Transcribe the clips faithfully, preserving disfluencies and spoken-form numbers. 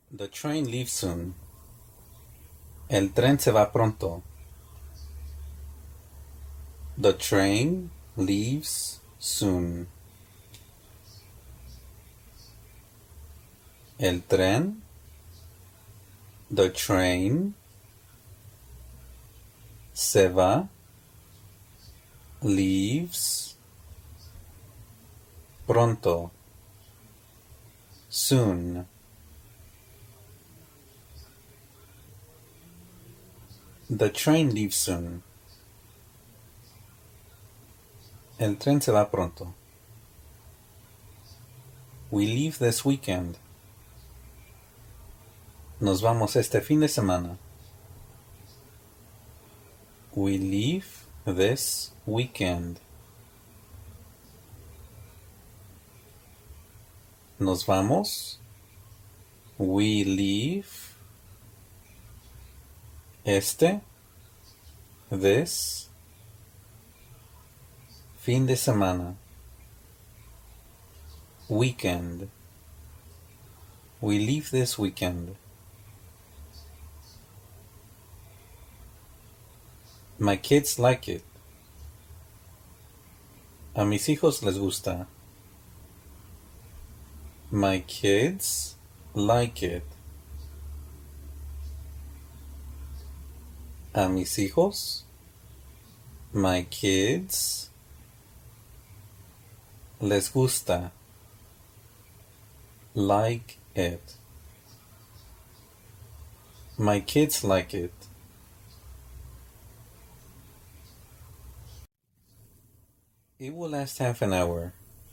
The train leaves soon. El tren se va pronto. The train leaves soon. El tren. The train. Se va. Leaves. Pronto. Soon. The train leaves soon. El tren se va pronto. We leave this weekend. Nos vamos este fin de semana. We leave this weekend. Nos vamos. We leave. Este. This. Fin de semana. Weekend. We leave this weekend. My kids like it. A mis hijos les gusta. My kids like it. A mis hijos. My kids les gusta. Like it. My kids like it. It will last half an hour.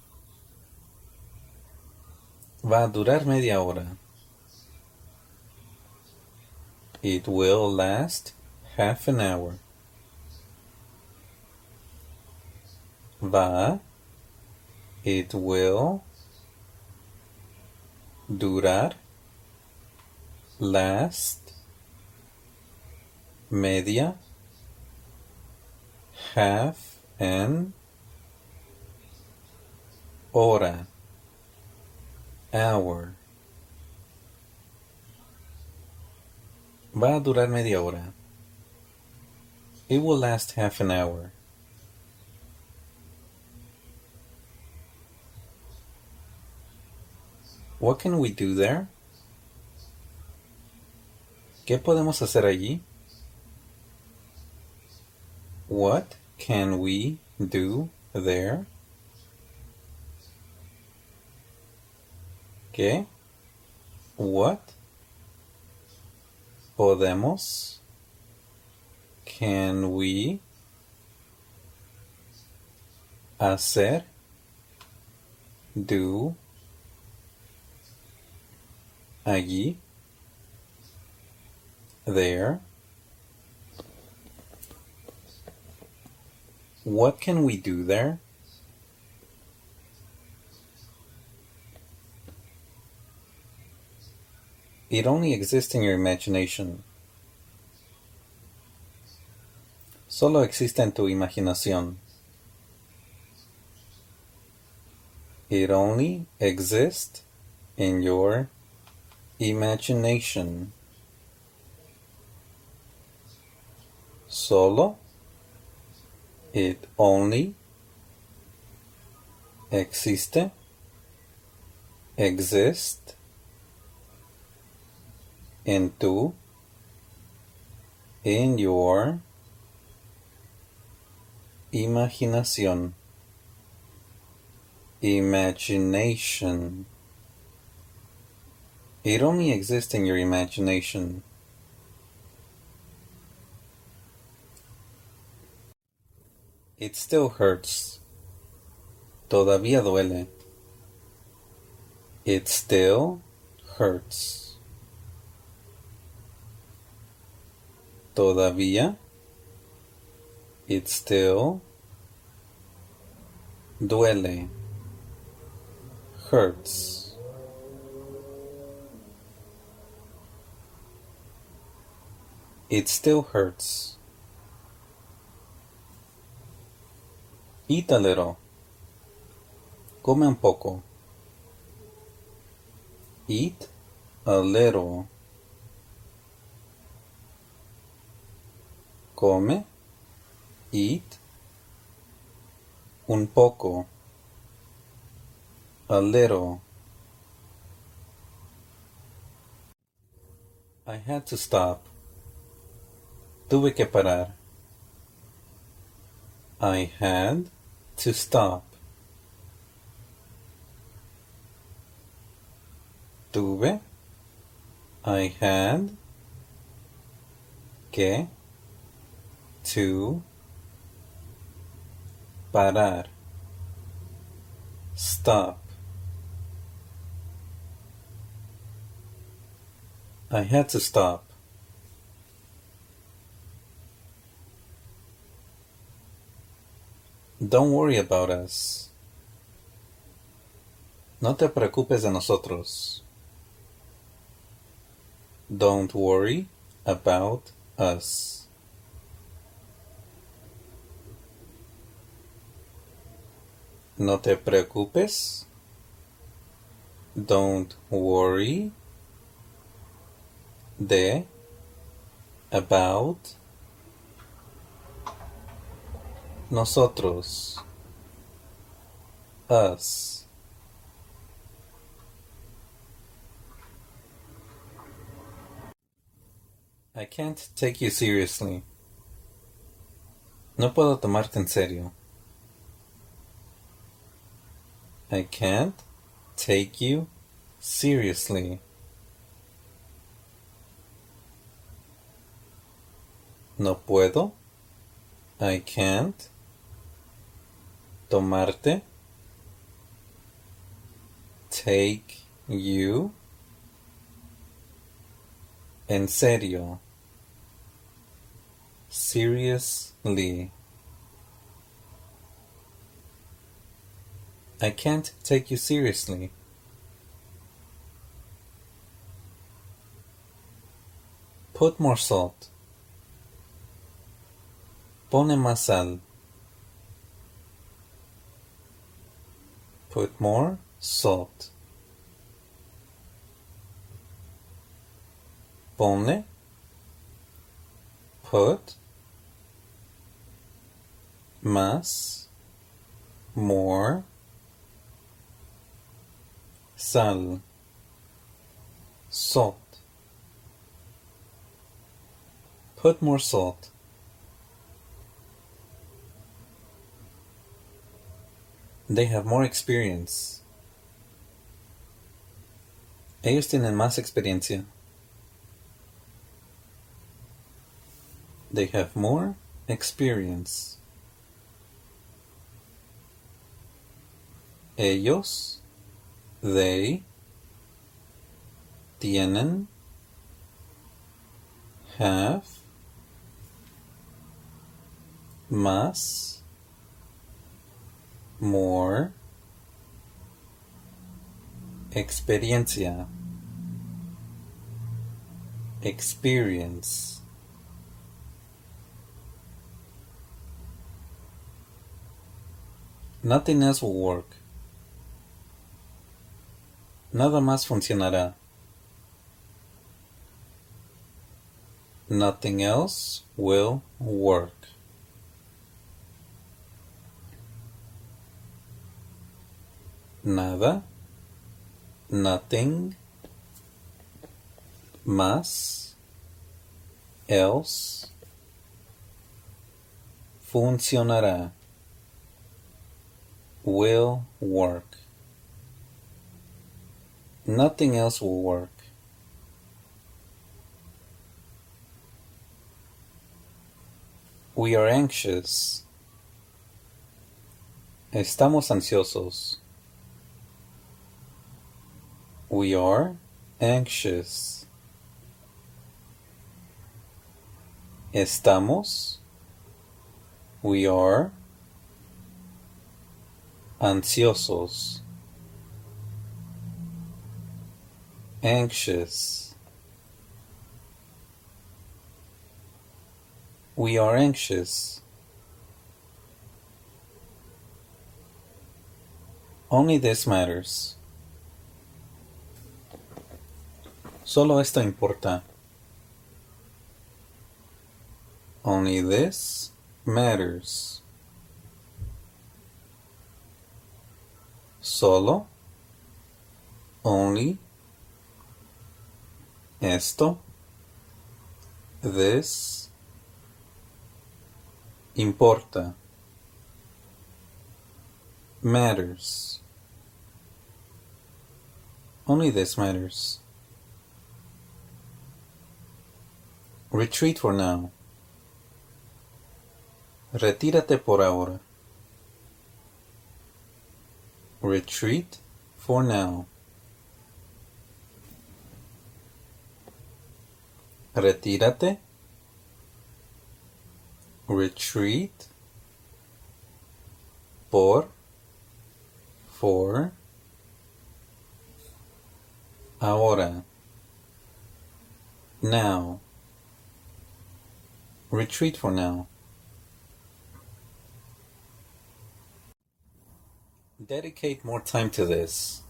Va a durar media hora. It will last half an hour. Va. It will durar. Last. Media. Half an hora. Hour. Va a durar media hora. It will last half an hour. What can we do there? ¿Qué podemos hacer allí? What can we do there? ¿Qué? What? Podemos. Can we hacer? Do. Allí. There. What can we do there? It only exists in your imagination. Solo existe en tu imaginación. It only exists in your imagination. Solo. It only. Existe. Exist. En tu. In your. Imaginación. Imagination. It only exists in your imagination. It still hurts. Todavía duele. It still hurts. Todavía. It still duele. Hurts. It still hurts. Eat a little. Come un poco. Eat A little. Come. Eat. Un poco. A little. I had to stop. Tuve que parar. I had to stop. Tuve. I had que to parar. Stop. I had to stop. Don't worry about us. No te preocupes de nosotros. Don't worry about us. No te preocupes. Don't worry. De. About. Nosotros. Us. I can't take you seriously. No puedo tomarte en serio. I can't take you seriously. No puedo. I can't tomarte. Take you en serio. Seriously. I can't take you seriously. Put more salt. Pone más sal. Put more salt. Pone. Put. Más. More. Sal. Salt. Put more salt. They have more experience. Ellos tienen más experiencia. They have more experience. Ellos, they, tienen, have, más, more, experiencia, experience. Nothing else will work. Nada más funcionará. Nothing else will work. Nada, nothing, más, else, funcionará, will work. Nothing else will work. We are anxious. Estamos ansiosos. We are anxious. Estamos. We are ansiosos. Anxious. We are anxious. Only this matters. Solo esto importa. Only this matters. Solo. Only. Esto. This. Importa. Matters. Only this matters. Retreat for now. Retírate por ahora. Retreat for now. Retírate. Retreat. Por. For. Ahora. Now. Retreat for now. Dedicate more time to this.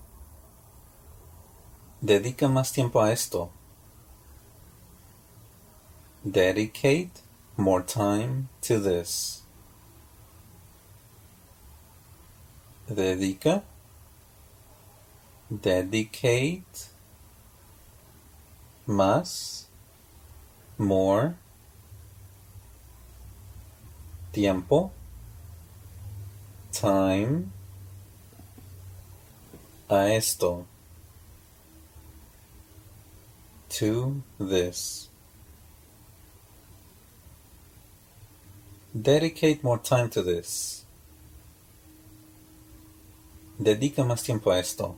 Dedica más tiempo a esto. Dedicate more time to this. Dedica. Dedicate. Más. More. Tiempo. Time. A esto. To this. Dedicate more time to this. Dedica más tiempo a esto.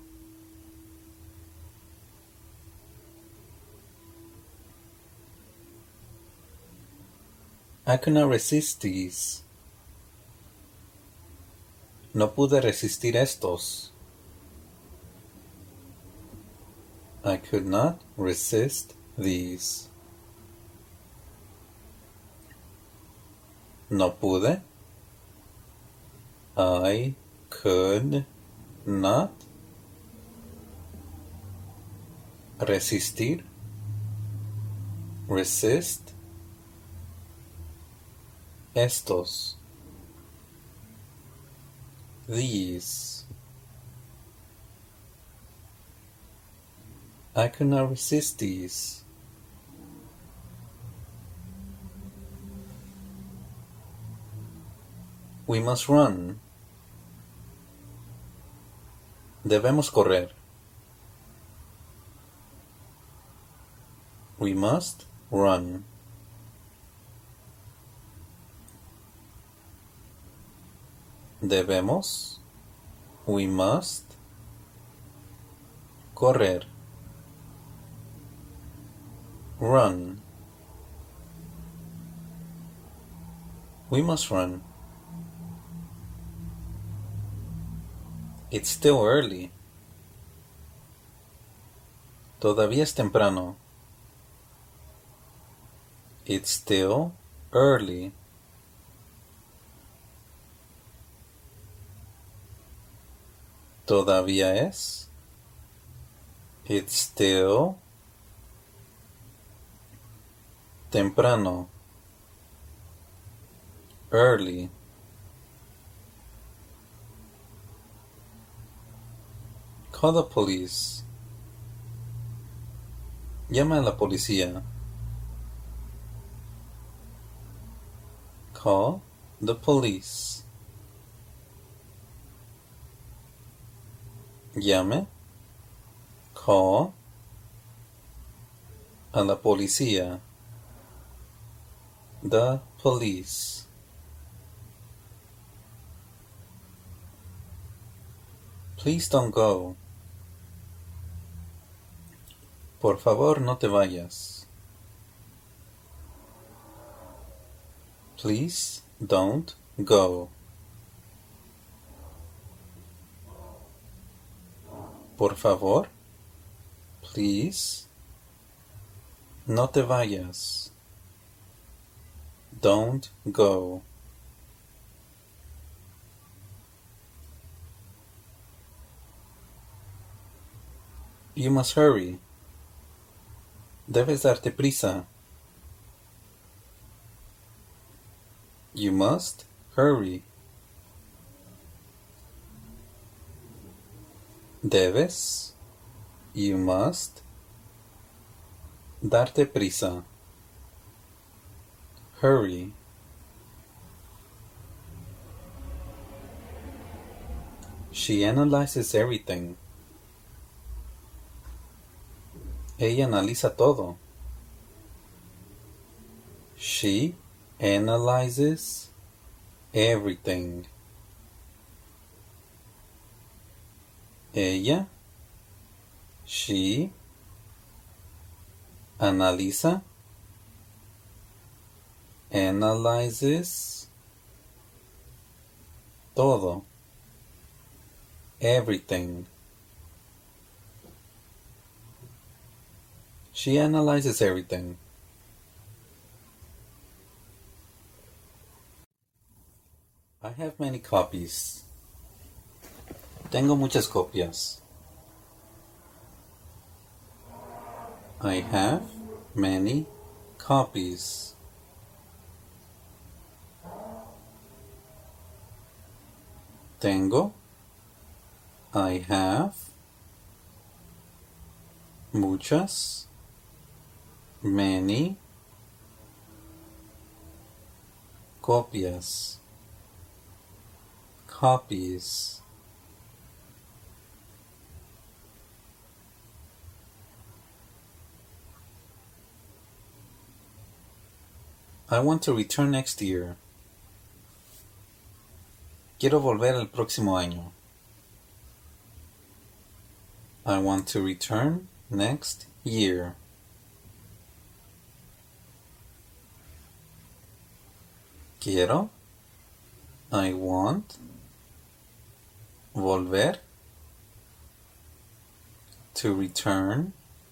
I could not resist these. No pude resistir estos. I could not resist these. No pude. I could not resistir. Resist. Estos. These. I could not resist these. We must run. Debemos correr. We must run. Debemos. We must. Correr. Run. We must run. It's still early. Todavía es temprano. It's still early. Todavía es. It's still temprano. Early. Call the police. Llama a la policía. Call the police. Llame. Call a la policía. The police. Please don't go. Por favor, no te vayas. Please don't go. Por favor, please, no te vayas. Don't go. You must hurry. Debes darte prisa. You must hurry. Debes, you must, darte prisa. Hurry. She analyzes everything. Ella analiza todo. She analyzes everything. Ella, she, analiza, analyzes, todo, everything. She analyzes everything. I have many copies. Tengo muchas copias. I have many copies. Tengo, I have, muchas, many, copias, copies. I want to return next year. Quiero volver el próximo año. I want to return next year. Quiero, I want, volver, to return,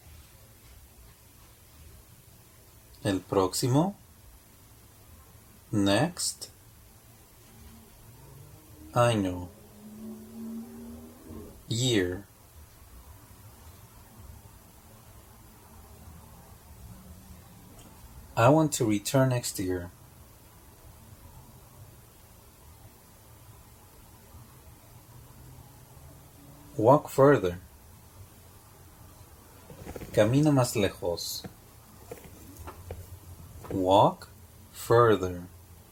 el próximo, next, año, year. I want to return next year. Walk further. Camina más lejos. Walk further.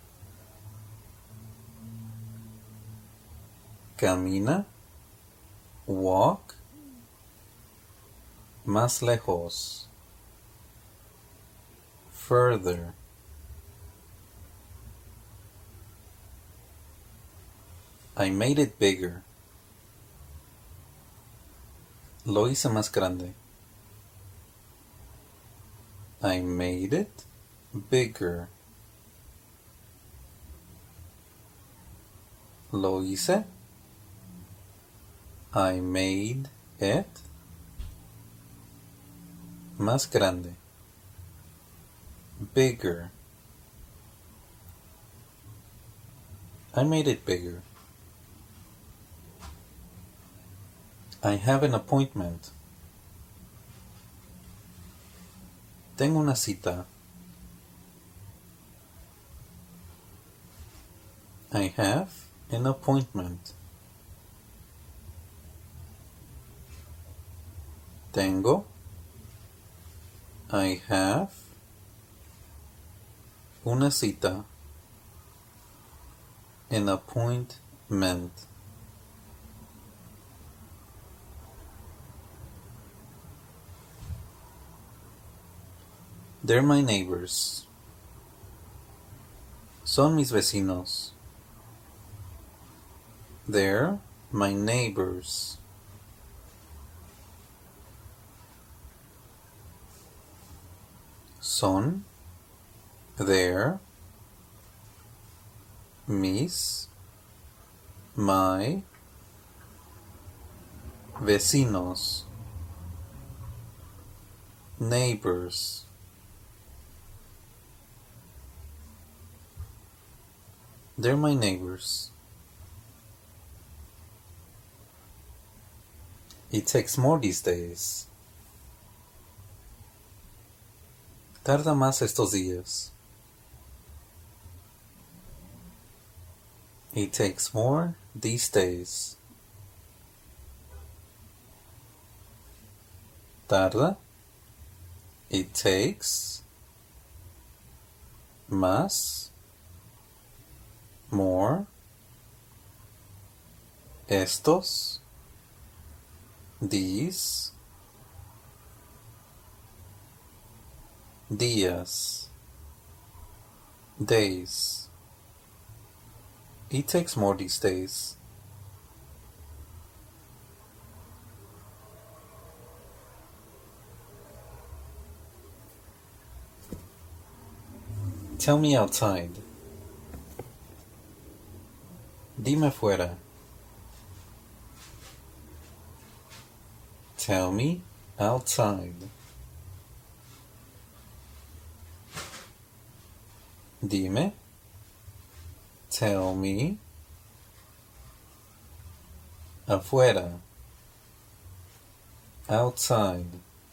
Camina, walk, más lejos. Further. I made it bigger. Lo hice más grande. I made it bigger. Lo hice. I made it más grande. Bigger. I made it bigger. I have an appointment. Tengo una cita. I have an appointment. Tengo. I have. Una cita. An appointment. They're my neighbors. Son mis vecinos. They're my neighbors. Son, they're, mis, my, vecinos, neighbors. They're my neighbors. It takes more these days. Tarda más estos días. It takes more these days. Tarda. It takes. Más. More. Estos. These. Días. Days. It takes more these days. Tell me outside. Dime fuera. Tell me outside. Dime. Tell me. Afuera. Outside.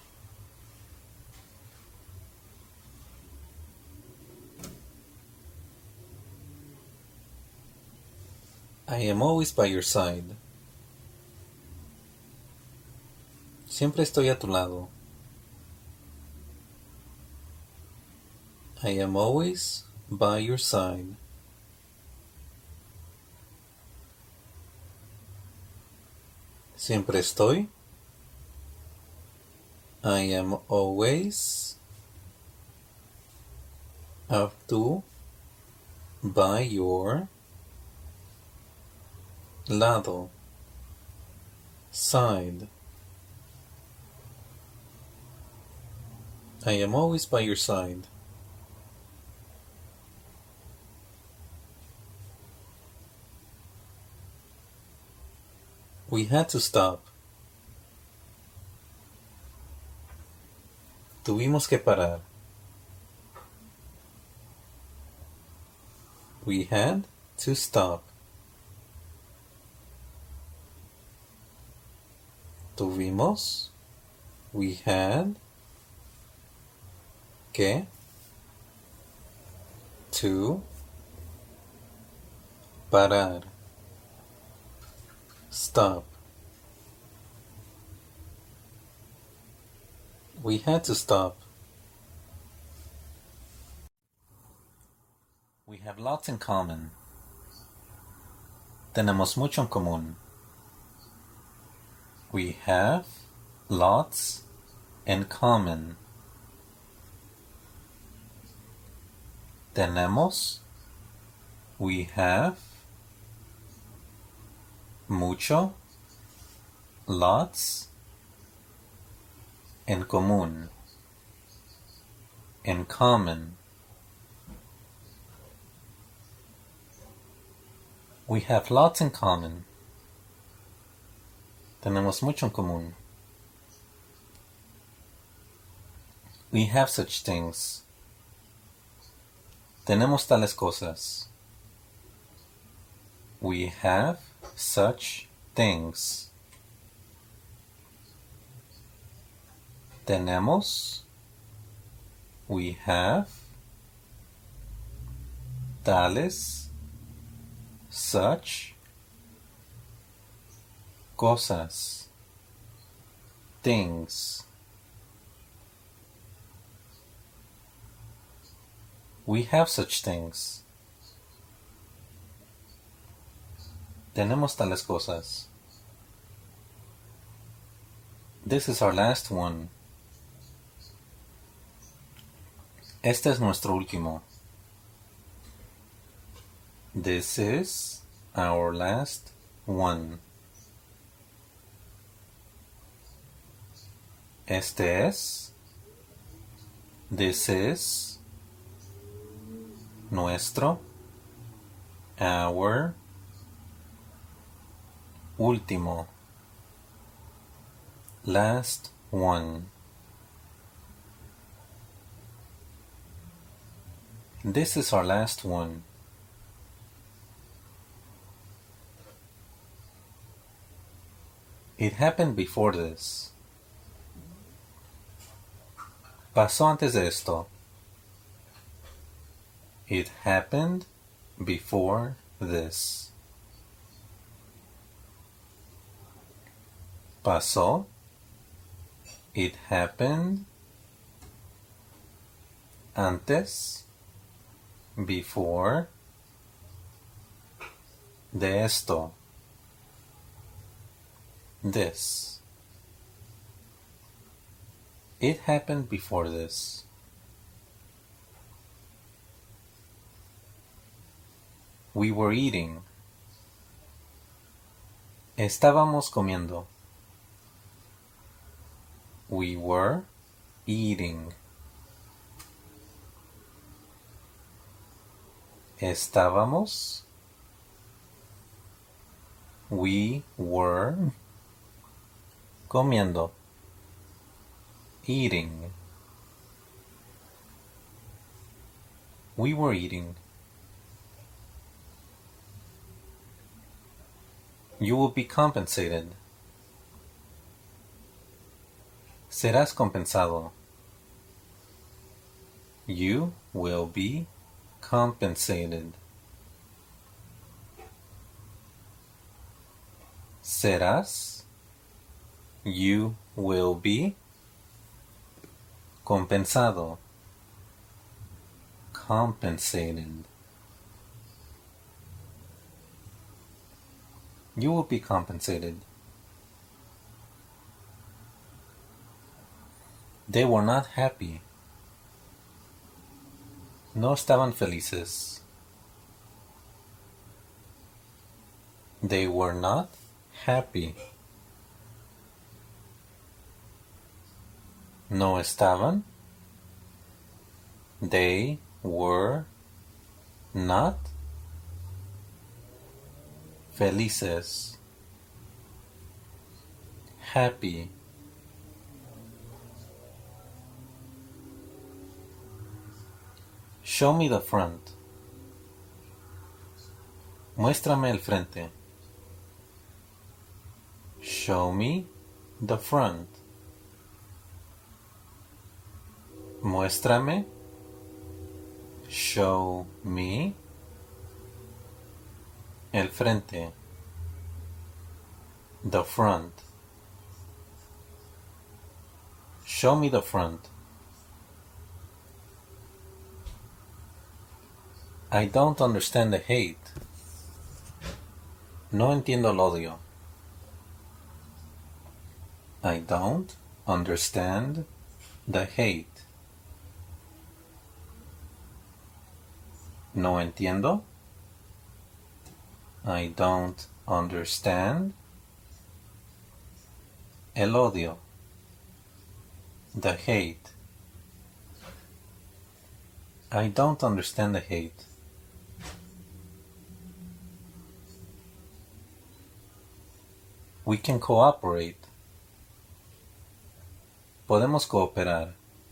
I am always by your side. Siempre estoy a tu lado. I am always by your side. Siempre estoy. I am always a tu, by your lado, side. I am always by your side. We had to stop. Tuvimos que parar. We had to stop. Tuvimos. We had. Que. To. Parar. Stop. We had to stop. We have lots in common. Tenemos mucho en común. We have lots in common. Tenemos. We have. Mucho. Lots. En común. In common. We have lots in common. Tenemos mucho en común. We have such things. Tenemos tales cosas. We have such things. Tenemos. We have. Tales. Such. Cosas. Things. We have such things. Tenemos tales cosas. This is our last one. Este es nuestro último. This is our last one. Este es. This is. Nuestro. Our. Último. Last one. This is our last one. It happened before this. Pasó antes de esto. It happened before this. Pasó. It happened antes, before de esto. This. It happened before this. We were eating. Estábamos comiendo. We were eating. Estábamos. We were comiendo. Eating. We were eating. You will be compensated. Serás compensado. You will be compensated. Serás. You will be compensado. Compensated. You will be compensated. They were not happy. No estaban felices. They were not happy. No estaban. They were not felices. Happy. Show me the front. Muéstrame el frente. Show me the front. Muéstrame. Show me el frente. The front. Show me the front. I don't understand the hate. No entiendo el odio. I don't understand the hate. No entiendo. I don't understand el odio. The hate. I don't understand the hate. We can cooperate. Podemos cooperar.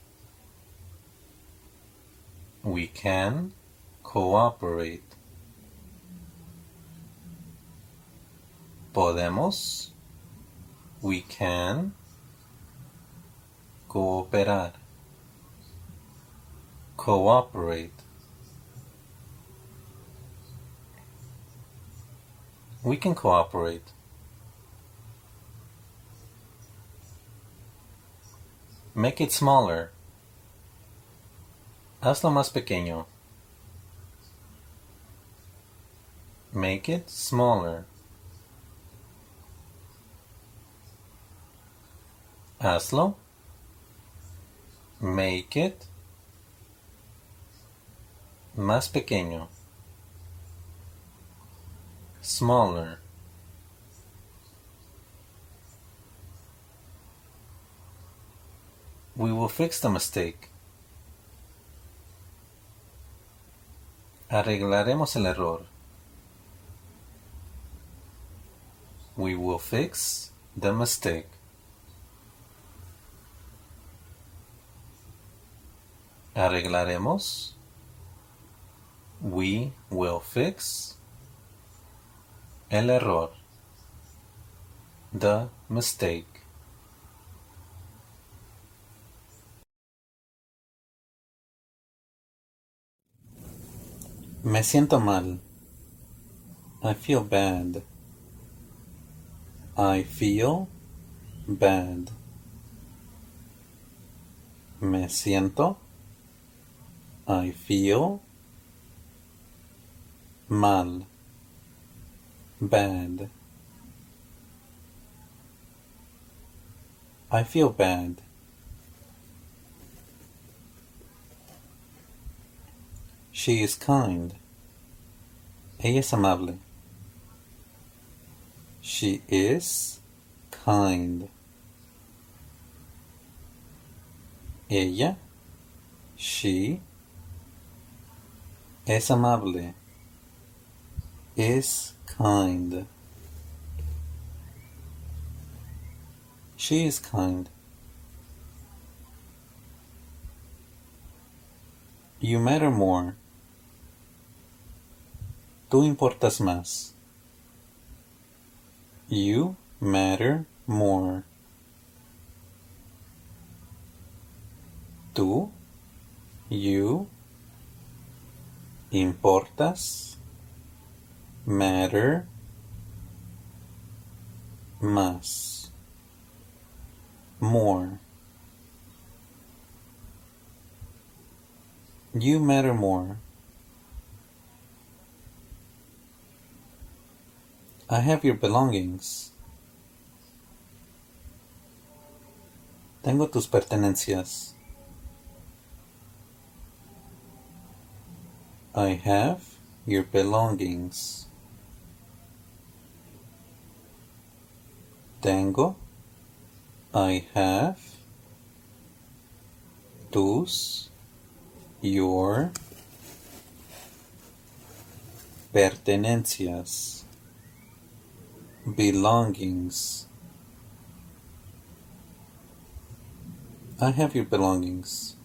We can cooperate. Podemos. We can cooperar. Cooperate. We can cooperate. Make it smaller. Hazlo más pequeño. Make it smaller. Hazlo. Make it más pequeño. Smaller. We will fix the mistake. Arreglaremos el error. We will fix the mistake. Arreglaremos. We will fix el error. The mistake. Me siento mal. I feel bad. I feel bad. Me siento. I feel mal. Bad. I feel bad. She is kind. Ella es amable. She is kind. Ella, she, es amable. Is kind. She is kind. You matter more. Tú importas más. You matter more. Tú, you, importas, matter, más, more. You matter more. I have your belongings. Tengo tus pertenencias. I have your belongings. Tengo, I have, tus, your, pertenencias, belongings. I have your belongings.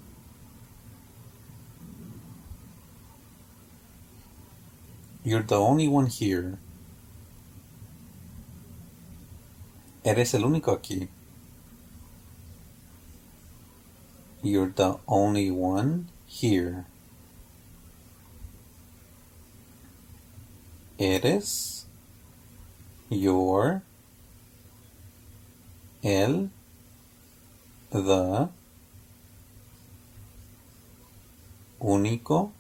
You're the only one here. Eres el único aquí. You're the only one here. Eres, your, el, the, único,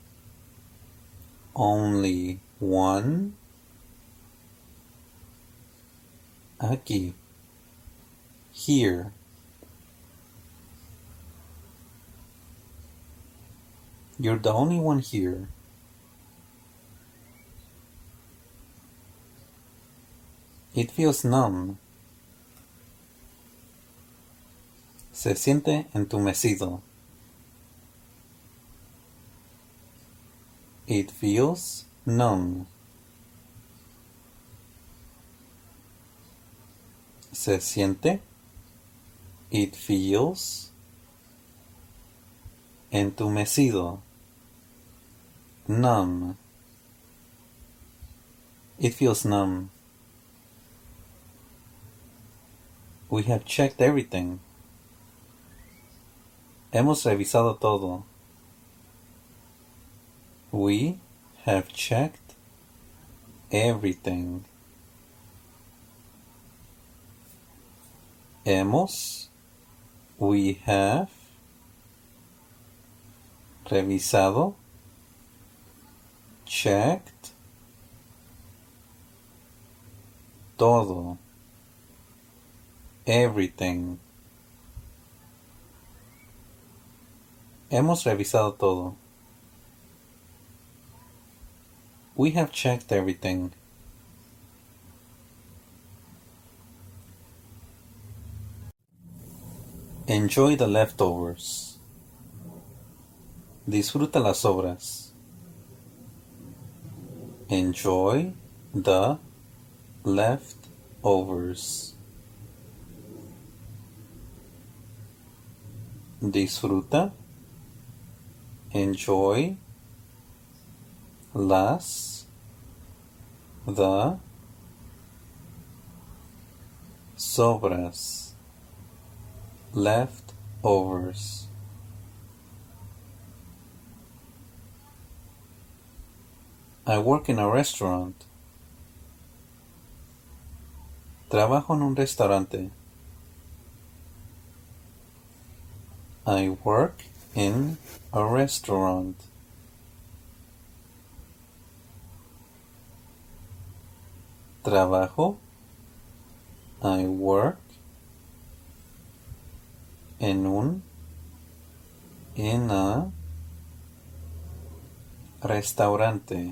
only one, aquí, here. You're the only one here. It feels numb. Se siente entumecido. It feels numb. Se siente. It feels entumecido. Numb. It feels numb. We have checked everything. Hemos revisado todo. We have checked everything. Hemos, we have, revisado, checked, todo, everything. Hemos revisado todo. We have checked everything. Enjoy the leftovers. Disfruta las sobras. Enjoy the leftovers. Disfruta. Enjoy las, the, sobras, leftovers. I work in a restaurant. Trabajo en un restaurante. I work in a restaurant. Trabajo. I work en un, in a restaurante.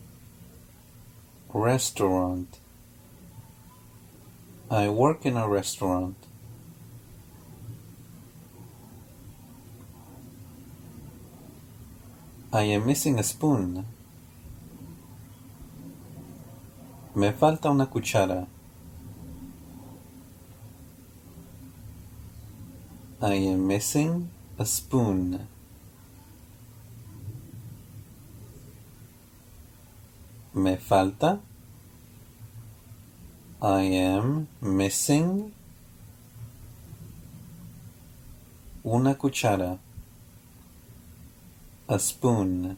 Restaurant. I work in a restaurant. I am missing a spoon. Me falta una cuchara. I am missing a spoon. Me falta. I am missing una cuchara. A spoon.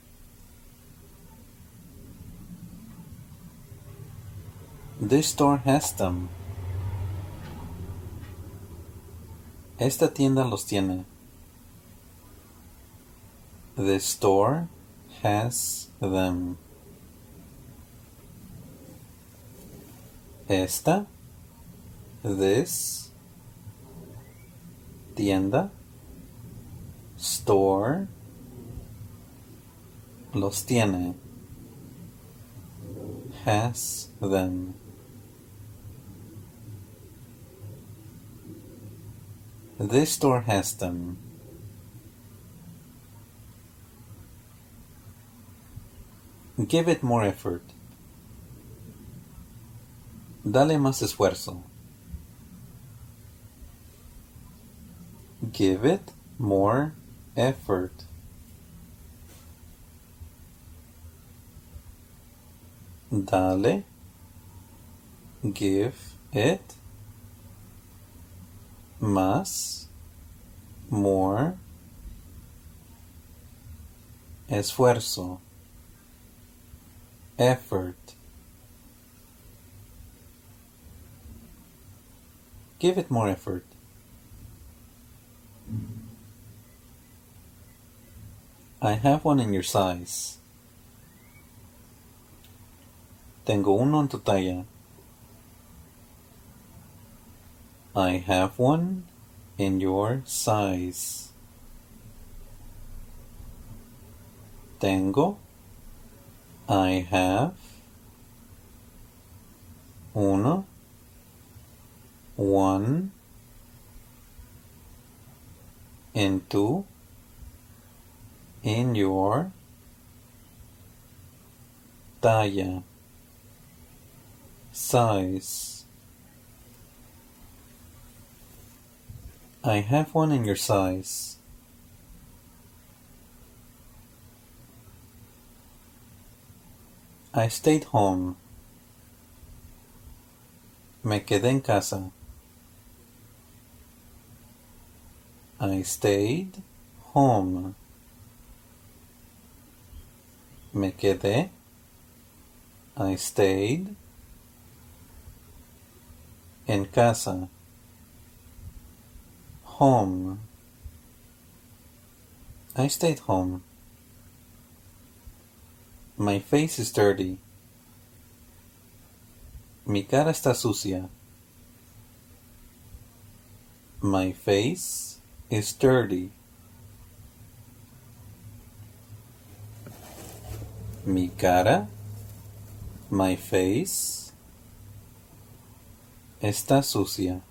This store has them. Esta tienda los tiene. The store has them. Esta, this, tienda, store, los tiene. Has them. This store has them. Give it more effort. Dale más esfuerzo. Give it more effort. Dale. Give it. Más. More. Esfuerzo. Effort. Give it more effort. I have one in your size. Tengo uno en tu talla. I have one in your size. Tengo. I have. Uno. One. In tu. In your. Talla. Size. I have one in your size. I stayed home. Me quedé en casa. I stayed home. Me quedé. I stayed. En casa. Home. I stayed home. My face is dirty. Mi cara está sucia. My face is dirty. Mi cara, my face, está sucia.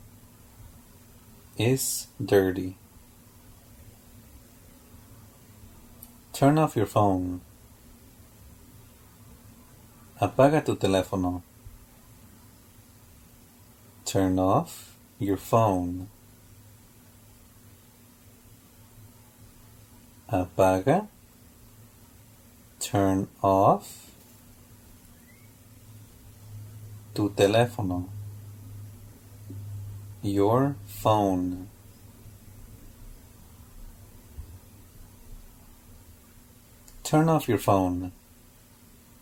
Is dirty. Turn off your phone. Apaga tu teléfono. Turn off your phone. Apaga. Turn off tu teléfono. Your phone. Turn off your phone.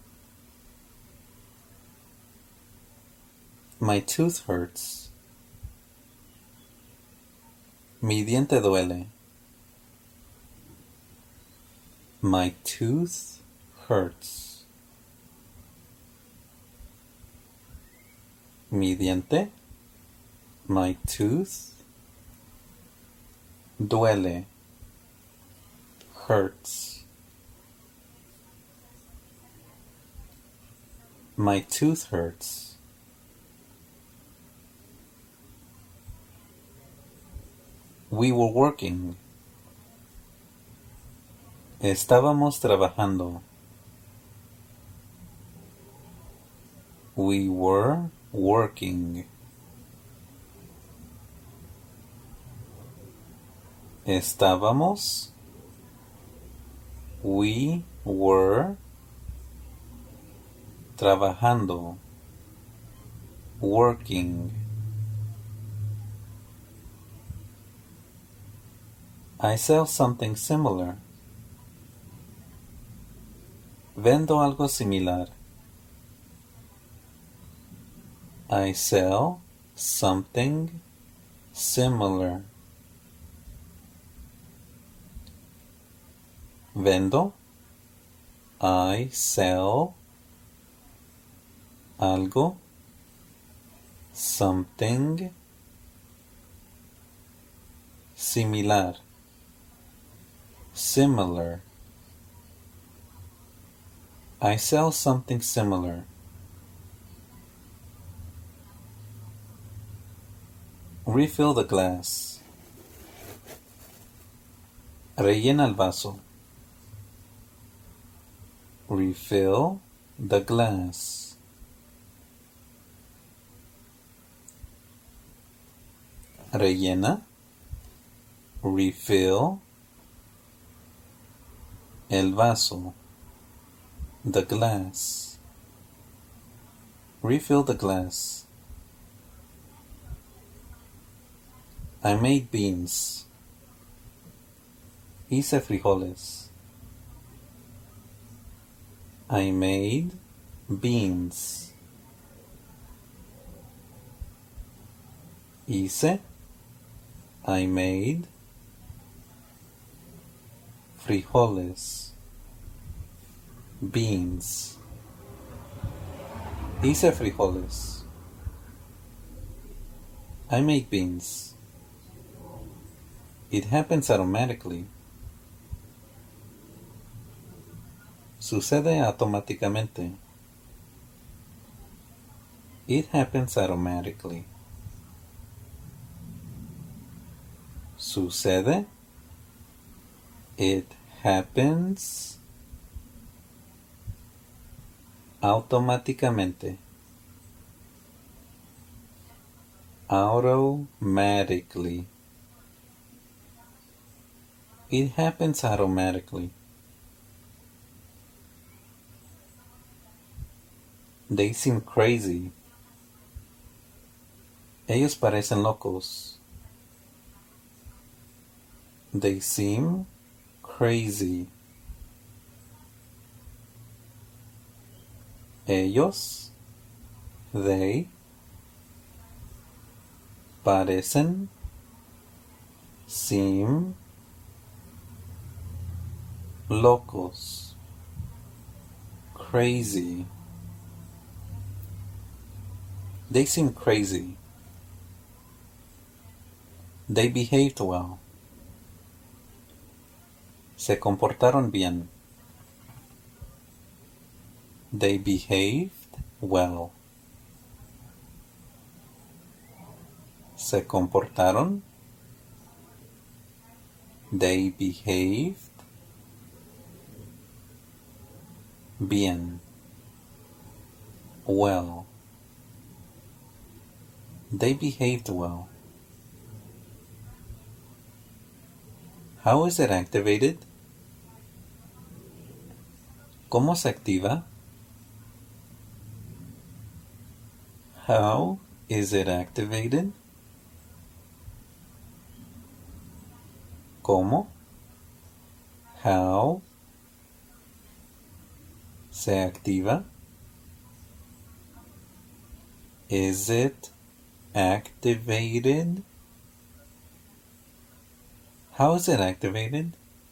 My tooth hurts. Mi diente duele. My tooth hurts. Mi diente. My tooth. Duele. Hurts. My tooth hurts. We were working. Estábamos trabajando. We were working. Estábamos. We were trabajando. Working. I sell something similar. Vendo algo similar. I sell something similar. Vendo. I sell algo. Something similar. Similar. I sell something similar. Refill the glass. Rellena el vaso. Refill the glass. Rellena. Refill el vaso. The glass. Refill the glass. I made beans. Hice frijoles. I made beans. Hice. I made frijoles. Beans. Hice frijoles. I make beans. It happens automatically. Sucede automáticamente. It happens automatically. Sucede. It happens automáticamente. Automatically. It happens automatically. They seem crazy. Ellos parecen locos. They seem crazy. Ellos, they, parecen, seem, locos, crazy. They seem crazy. They behaved well. Se comportaron bien. They behaved well. Se comportaron. They behaved bien. Well. They behaved well. How is it activated? ¿Cómo se activa? How is it activated? ¿Cómo? How se activa? Is it activated? How is it activated?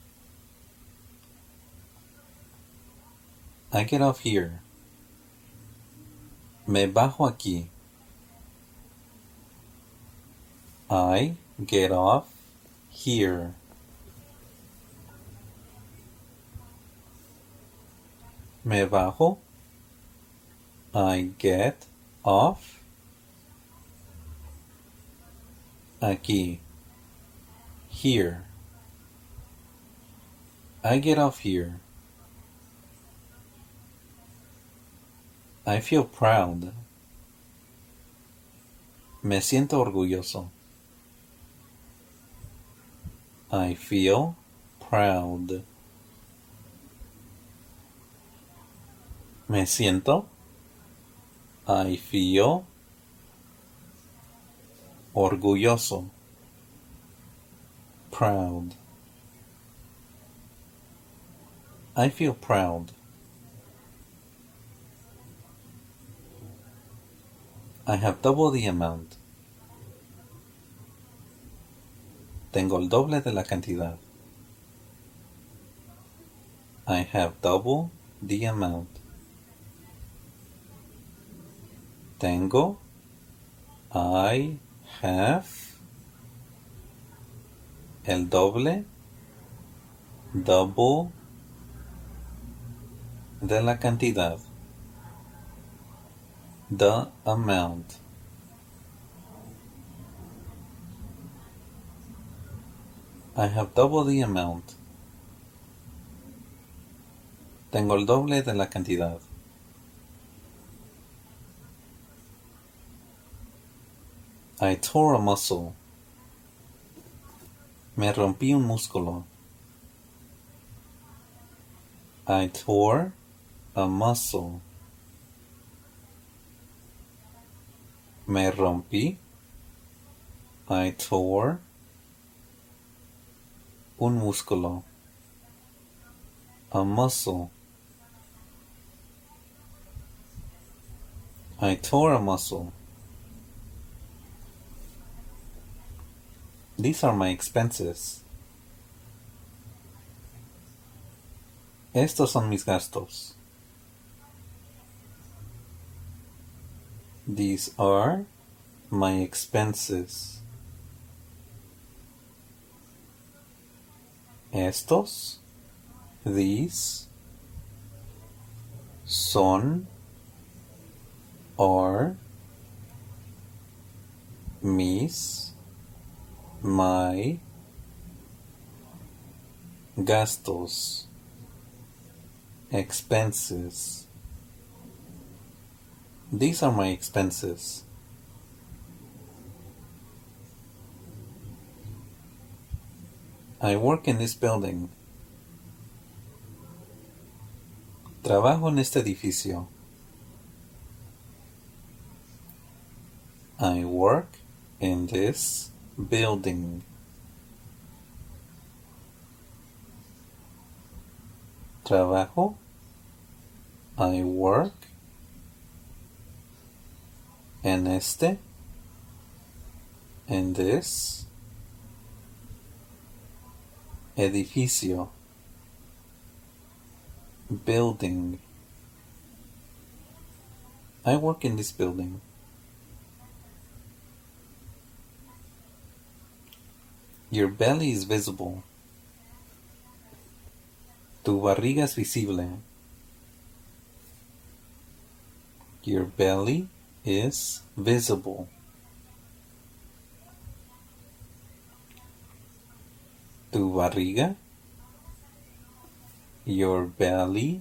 I get off here. Me bajo aquí. I get off here. Me bajo. I get off aquí. Here. I get off here. I feel proud. Me siento orgulloso. I feel proud. Me siento. I feel orgulloso. Proud. I feel proud. I have double the amount. Tengo el doble de la cantidad. I have double the amount. Tengo. I have. El doble. Double. De la cantidad. The amount. I have double the amount. Tengo el doble de la cantidad. I tore a muscle. Me rompí un músculo. I tore a muscle. Me rompí. I tore un músculo. A muscle. I tore a muscle. These are my expenses. Estos son mis gastos. These are my expenses. Estos, these, son, are, mis, my, gastos, expenses. These are my expenses. I work in this building. Trabajo en este edificio. I work in this building. Trabajo. I work en este, en this, edificio, building. I work in this building. Your belly is visible. Tu barriga es visible. Your belly is visible. Tu barriga. Your belly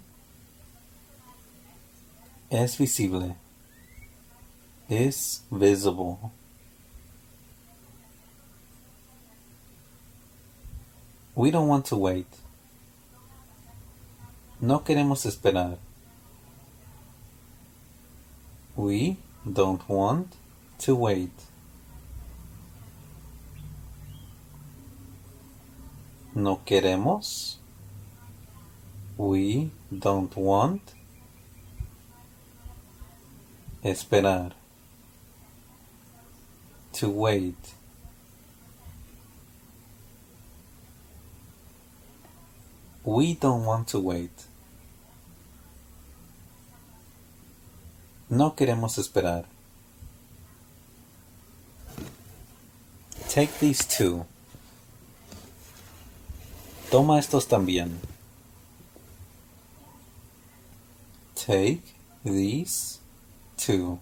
es visible. Is visible. We don't want to wait. No queremos esperar. We don't want to wait. No queremos. We don't want. Esperar. To wait. We don't want to wait. No queremos esperar. Take these two. Toma estos también. Take these two.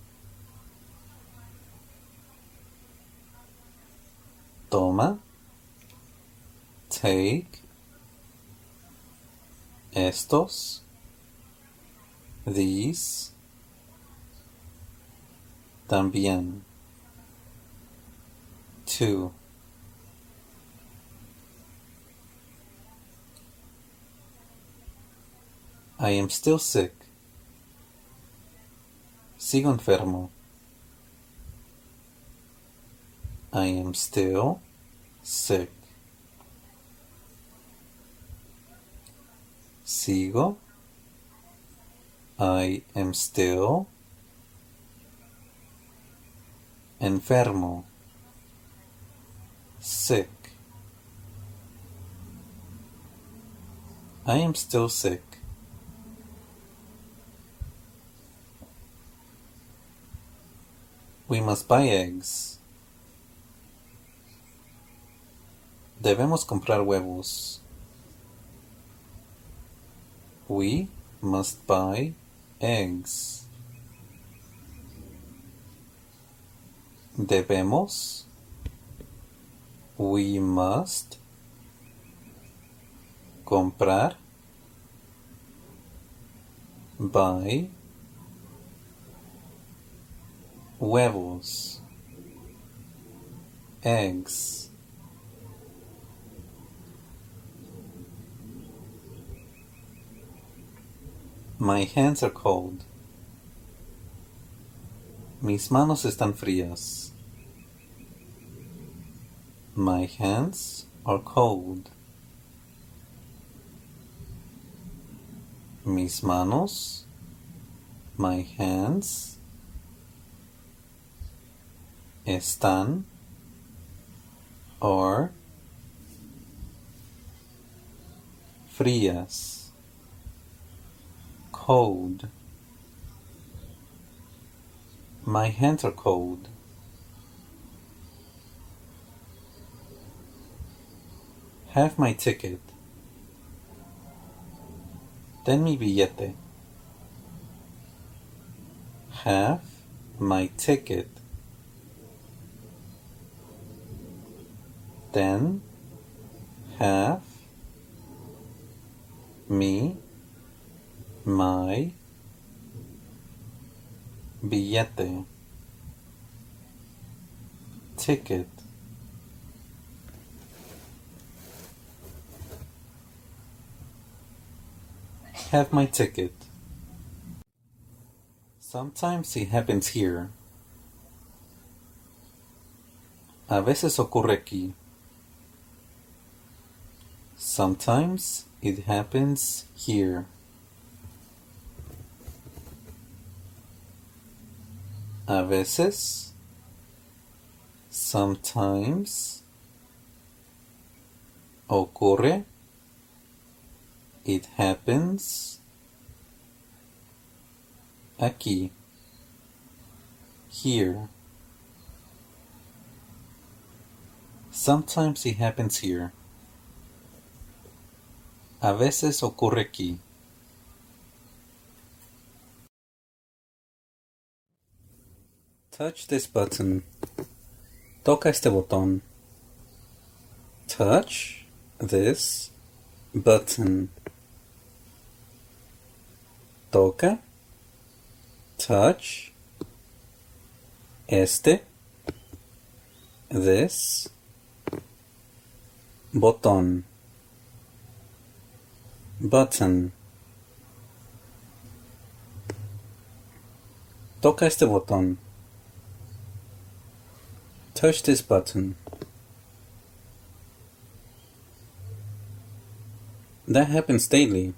Toma. Take. Estos. These. También. Two. I am still sick. Sigo enfermo. I am still sick. Sigo. I am still enfermo. Sick. I am still sick. We must buy eggs. Debemos comprar huevos. We must buy eggs. Debemos. We must comprar. Buy huevos. Eggs. My hands are cold. Mis manos están frías. My hands are cold. Mis manos, my hands, están, or, frías. Cold. My hands are cold. Have my ticket. Ten mi billete. Have my ticket. Then have me my billete. Ticket. Have my ticket. Sometimes it happens here. A veces ocurre aquí. Sometimes it happens here. A veces, sometimes, ocurre, it happens, aquí, here. Sometimes it happens here. A veces ocurre aquí. Touch this button. Toca este botón. Touch this button. Toca. Touch. Este. This. Botón. Button. Toca este botón. Touch this button. That happens daily.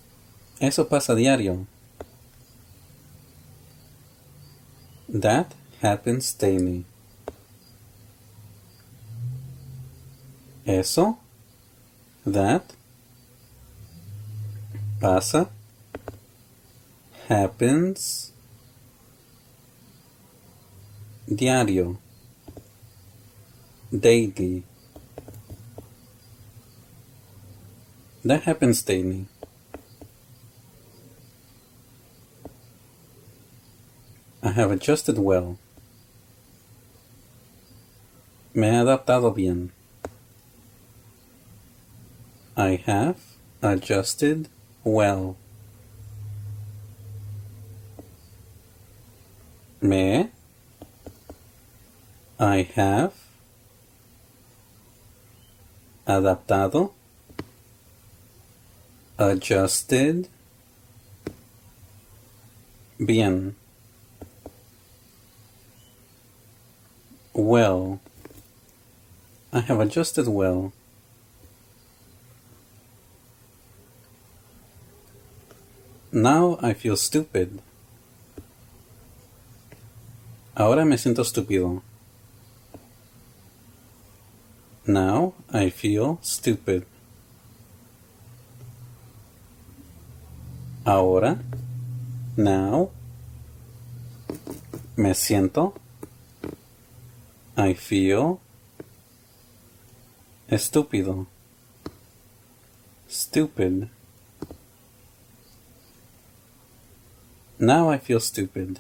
Eso pasa diario. That happens daily. Eso, that, pasa, happens, diario, daily. That happens daily. I have adjusted well. Me he adaptado bien. I have adjusted well. Me, I have adaptado, adjusted, bien, well. I have adjusted well. Now I feel stupid. Ahora me siento estúpido. Now I feel stupid. Ahora, now, me siento, I feel, estúpido, stupid. Now I feel stupid.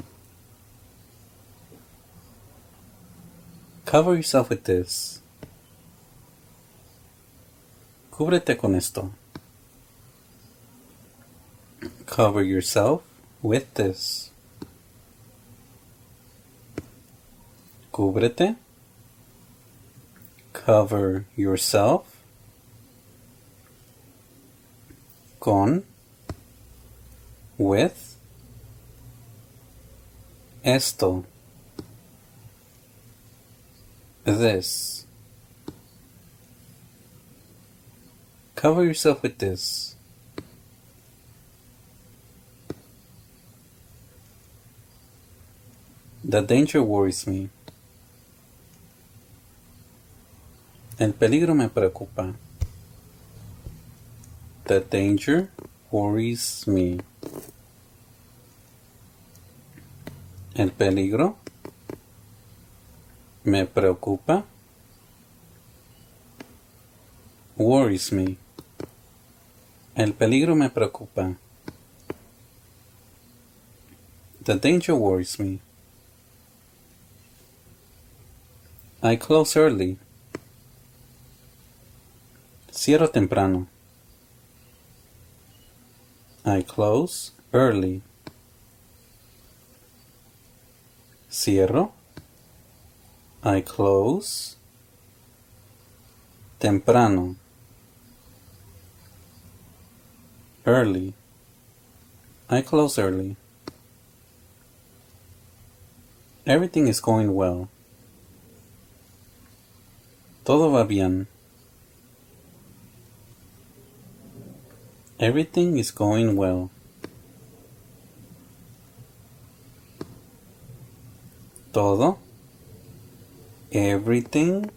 Cover yourself with this. Cúbrete con esto. Cover yourself with this. Cúbrete. Cover yourself con, with, esto, this. Cover yourself with this. The danger worries me. El peligro me preocupa. The danger worries me. El peligro me preocupa. Worries me. El peligro me preocupa. The danger worries me. I close early. Cierro temprano. I close early. Cierro. I close temprano. Early. I close early. Everything is going well. Todo va bien. Everything is going well. Todo. Everything.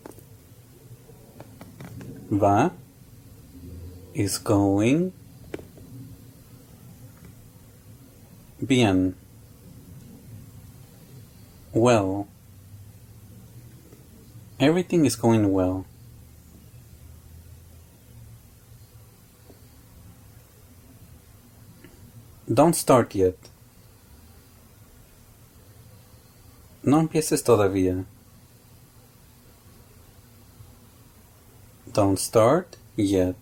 Va. Is going. Bien. Well. Everything is going well. Don't start yet. No empieces todavía. Don't start yet.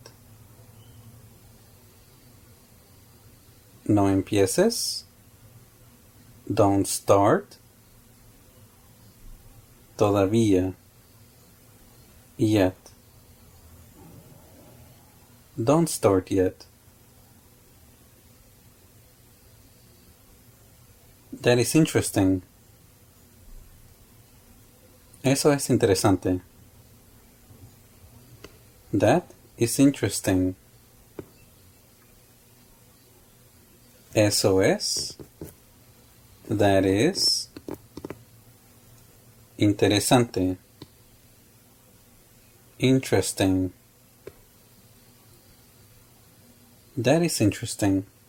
No empieces. Don't start. Todavía. Yet. Don't start yet. That is interesting. Eso es interesante. That is interesting. Eso es. That is Interesante. Interesting. That is interesting.